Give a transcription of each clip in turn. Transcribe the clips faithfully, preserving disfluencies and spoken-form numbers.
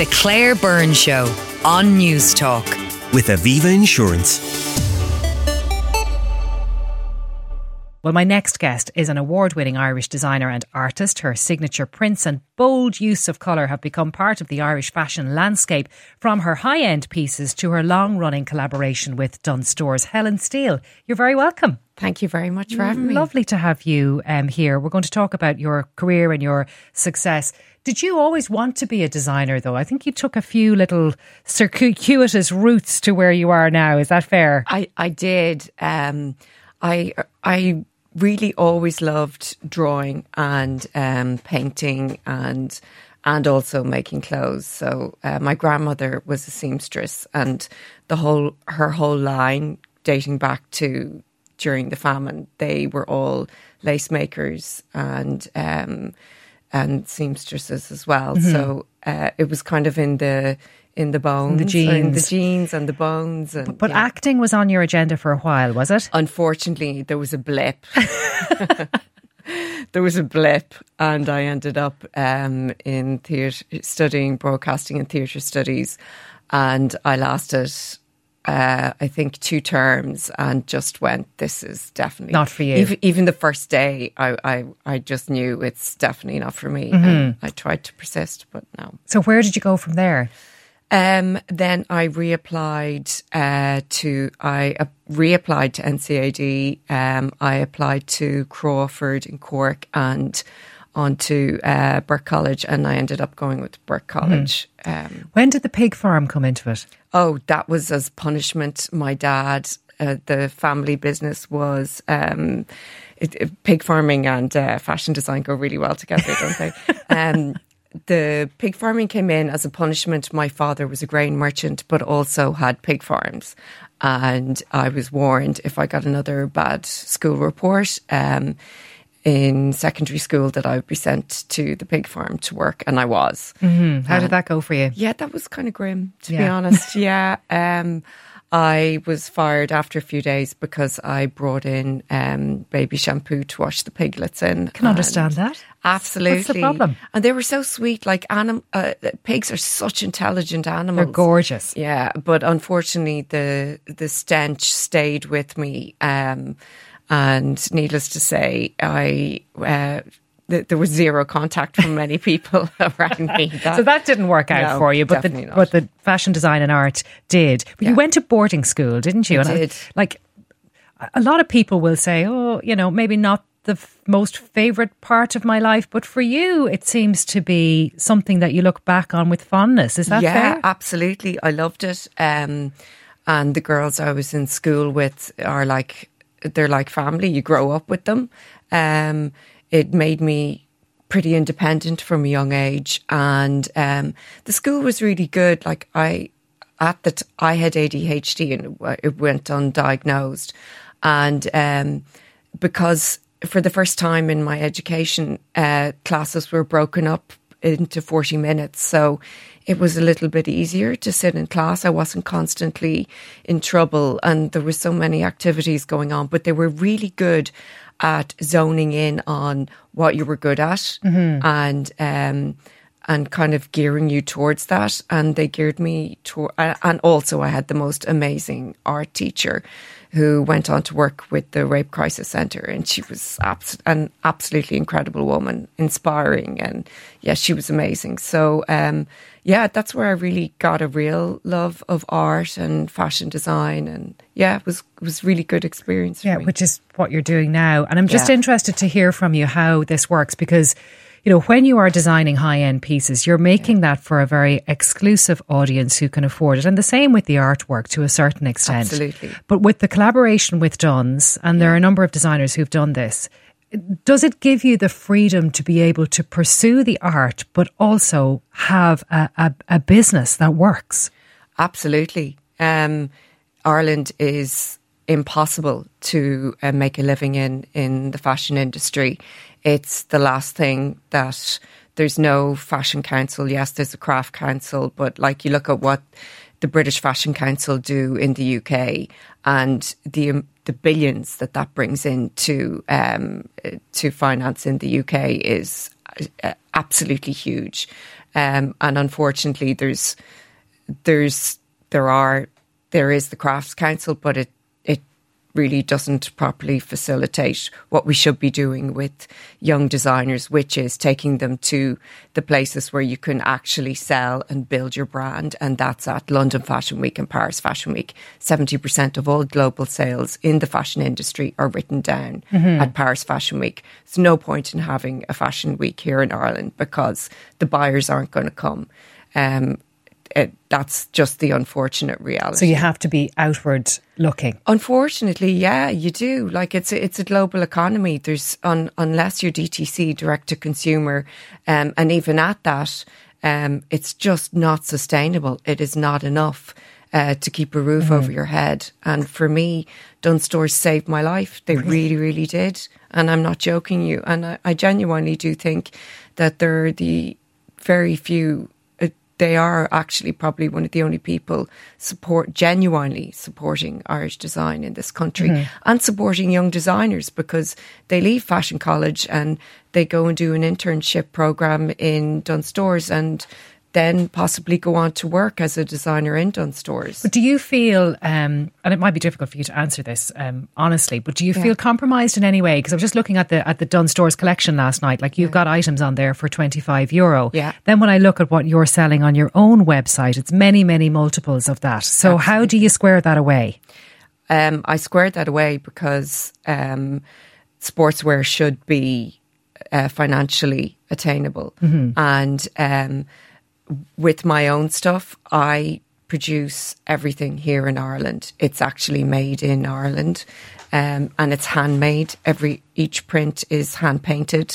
The Claire Byrne Show on News Talk. With Aviva Insurance. Well, my next guest is an award-winning Irish designer and artist. Her signature prints and bold use of colour have become part of the Irish fashion landscape, from her high-end pieces to her long-running collaboration with Dunnes Stores. Helen Steele, you're very welcome. Thank you very much for having me. Lovely to have you um, here. We're going to talk about your career and your success. Did you always want to be a designer, though? I think you took a few little circuitous routes to where you are now. Is that fair? I, I did. Um, I I really always loved drawing and um, painting and and also making clothes. So uh, my grandmother was a seamstress, and the whole her whole line dating back to during the famine, they were all lace makers and um, and seamstresses as well. Mm-hmm. So uh, it was kind of in the in the bones, the genes, in the genes and the bones. And, but but yeah. acting was on your agenda for a while, was it? Unfortunately, there was a blip. There was a blip, and I ended up um, in theatre, studying broadcasting and theatre studies, and I lasted, uh, I think, two terms, and just went, "This is definitely not for you." Even, even the first day, I, I, I just knew it's definitely not for me. Mm-hmm. And I tried to persist, but no. So where did you go from there? Um, then I reapplied uh, to I uh, reapplied to N C A D. Um, I applied to Crawford in Cork and onto uh, Burke College, and I ended up going with Burke College. Mm. Um, when did the pig farm come into it? Oh, that was as punishment. My dad, uh, the family business was um, it, it, pig farming and uh, fashion design go really well together, don't they? Um, The pig farming came in as a punishment. My father was a grain merchant, but also had pig farms. And I was warned if I got another bad school report um, in secondary school that I would be sent to the pig farm to work. And I was. Mm-hmm. How uh, did that go for you? Yeah, that was kind of grim, to yeah. be honest. Yeah. Um, I was fired after a few days because I brought in um, baby shampoo to wash the piglets in. Can understand that. Absolutely. What's the problem? And they were so sweet. Like anim- uh, pigs are such intelligent animals. They're gorgeous. Yeah, but unfortunately, the the stench stayed with me. Um, and needless to say, I. Uh, there was zero contact from many people around me. That, so that didn't work out no, for you, but the, not. but the fashion design and art did. But yeah. You went to boarding school, didn't you? I and did. I, like, a lot of people will say, oh, you know, maybe not the f- most favourite part of my life, but for you, it seems to be something that you look back on with fondness. Is that yeah, fair? Yeah, absolutely. I loved it. Um, and the girls I was in school with are like, they're like family. You grow up with them. Um, It made me pretty independent from a young age, and um, the school was really good. Like I, at the t- I had A D H D, and it went undiagnosed, and um, because for the first time in my education, uh, classes were broken up into forty minutes, so it was a little bit easier to sit in class. I wasn't constantly in trouble, and there were so many activities going on, but they were really good at zoning in on what you were good at mm-hmm. and um, and kind of gearing you towards that. And they geared me to, and also I had the most amazing art teacher who went on to work with the Rape Crisis Centre, and she was abs- an absolutely incredible woman, inspiring, and yeah, she was amazing. So um, yeah, that's where I really got a real love of art and fashion design, and yeah, it was it was a really good experience for yeah, me. which is what you're doing now. And I'm just yeah. interested to hear from you how this works, because you know, when you are designing high-end pieces, you're making yeah. that for a very exclusive audience who can afford it. And the same with the artwork to a certain extent. Absolutely. But with the collaboration with Dunnes, and yeah. there are a number of designers who've done this, does it give you the freedom to be able to pursue the art, but also have a, a, a business that works? Absolutely. Um, Ireland is impossible to uh, make a living in, in the fashion industry. It's the last thing that there's no fashion council. Yes, there's a craft council, but like you look at what the British Fashion Council do in the U K and the um, the billions that that brings into um, to finance in the U K is uh, absolutely huge. Um, and unfortunately, there's there's there are there is the Crafts Council, but it it really doesn't properly facilitate what we should be doing with young designers, which is taking them to the places where you can actually sell and build your brand. And that's at London Fashion Week and Paris Fashion Week. seventy percent of all global sales in the fashion industry are written down mm-hmm. at Paris Fashion Week. There's no point in having a fashion week here in Ireland because the buyers aren't going to come. Um, It, that's just the unfortunate reality. So you have to be outward looking. Unfortunately, yeah, you do. Like it's a, it's a global economy. There's un, unless you're D T C, direct to consumer, um, and even at that, um, it's just not sustainable. It is not enough uh, to keep a roof mm-hmm. over your head. And for me, Dunnes Stores saved my life. They really, really did. And I'm not joking you. And I, I genuinely do think that they're the very few. They are actually probably one of the only people support genuinely supporting Irish design in this country mm-hmm. and supporting young designers, because they leave fashion college and they go and do an internship program in Dunnes Stores and then possibly go on to work as a designer in Dunnes Stores. But do you feel, um, and it might be difficult for you to answer this um, honestly, but do you yeah. feel compromised in any way? Because I was just looking at the at the Dunnes Stores collection last night. Like you've yeah. got items on there for twenty-five euro. Yeah. Then when I look at what you're selling on your own website, it's many, many multiples of that. So Absolutely. How do you square that away? Um, I squared that away because um, sportswear should be uh, financially attainable. Mm-hmm. And um with my own stuff, I produce everything here in Ireland. It's actually made in Ireland, um, and it's handmade. Every each print is hand painted,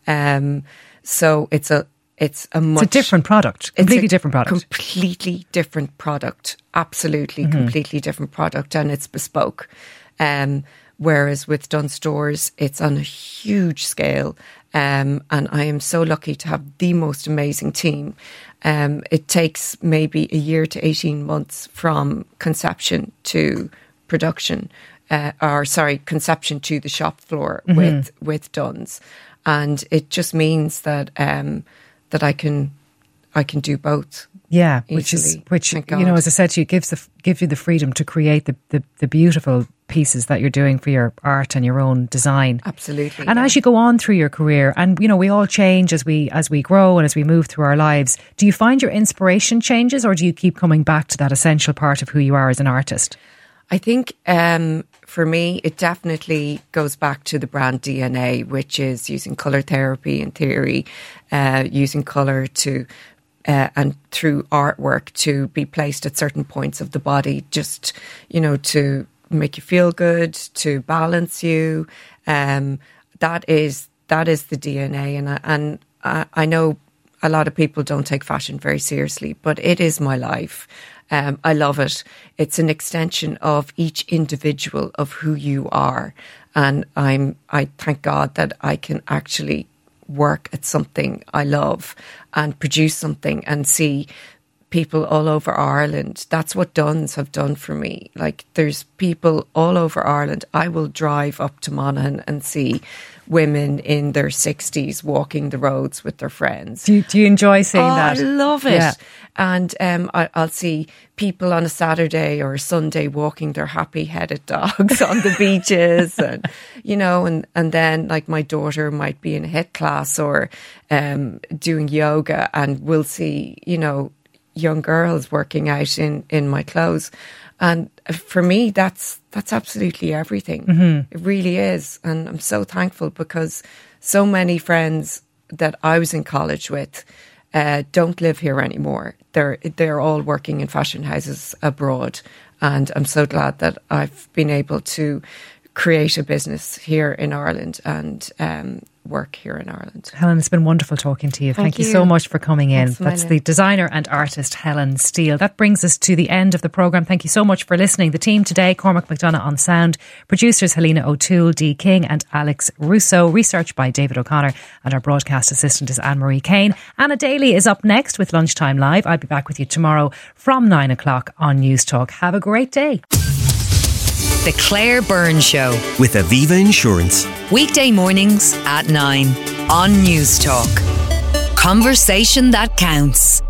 um, so it's a it's a much it's a different product, completely different product, completely different product, absolutely mm-hmm. completely different product, and it's bespoke. Um, whereas with Dunnes Stores, it's on a huge scale. Um, and I am so lucky to have the most amazing team. Um, it takes maybe a year to eighteen months from conception to production, uh, or sorry, conception to the shop floor mm-hmm. with with Dunnes, and it just means that um, that I can I can do both. Yeah, which easily, is which you know, as I said to you, gives the gives you the freedom to create the, the, the beautiful pieces that you're doing for your art and your own design. Absolutely. And yeah. as you go on through your career, and you know, we all change as we as we grow and as we move through our lives. Do you find your inspiration changes, or do you keep coming back to that essential part of who you are as an artist? I think um, for me, it definitely goes back to the brand D N A, which is using colour therapy in theory, uh, using colour to Uh, and through artwork to be placed at certain points of the body, just, you know, to make you feel good, to balance you. Um, that is that is the D N A. And, I, and I, I know a lot of people don't take fashion very seriously, but it is my life. Um, I love it. It's an extension of each individual of who you are. And I'm I thank God that I can actually work at something I love and produce something and see people all over Ireland. That's what Dunnes have done for me. Like, there's people all over Ireland. I will drive up to Monaghan and see women in their sixties walking the roads with their friends. Do you, do you enjoy seeing oh, that? I love it. Yeah. And um, I, I'll see people on a Saturday or a Sunday walking their happy-headed dogs on the beaches, and you know, and and then like my daughter might be in a HIIT class or um, doing yoga, and we'll see, you know, young girls working out in, in my clothes. And for me, that's that's absolutely everything. Mm-hmm. It really is. And I'm so thankful because so many friends that I was in college with uh, don't live here anymore. They're they're all working in fashion houses abroad. And I'm so glad that I've been able to create a business here in Ireland and um, work here in Ireland. Helen, it's been wonderful talking to you. Thank, Thank you. you so much for coming in. That's, That's the designer and artist Helen Steele. That brings us to the end of the programme. Thank you so much for listening. The team today, Cormac McDonagh on sound, producers Helena O'Toole, Dee King and Alex Russo, research by David O'Connor, and our broadcast assistant is Anne-Marie Kane. Anna Daly is up next with Lunchtime Live. I'll be back with you tomorrow from nine o'clock on News Talk. Have a great day. The Claire Byrne Show. With Aviva Insurance. Weekday mornings at nine on News Talk. Conversation that counts.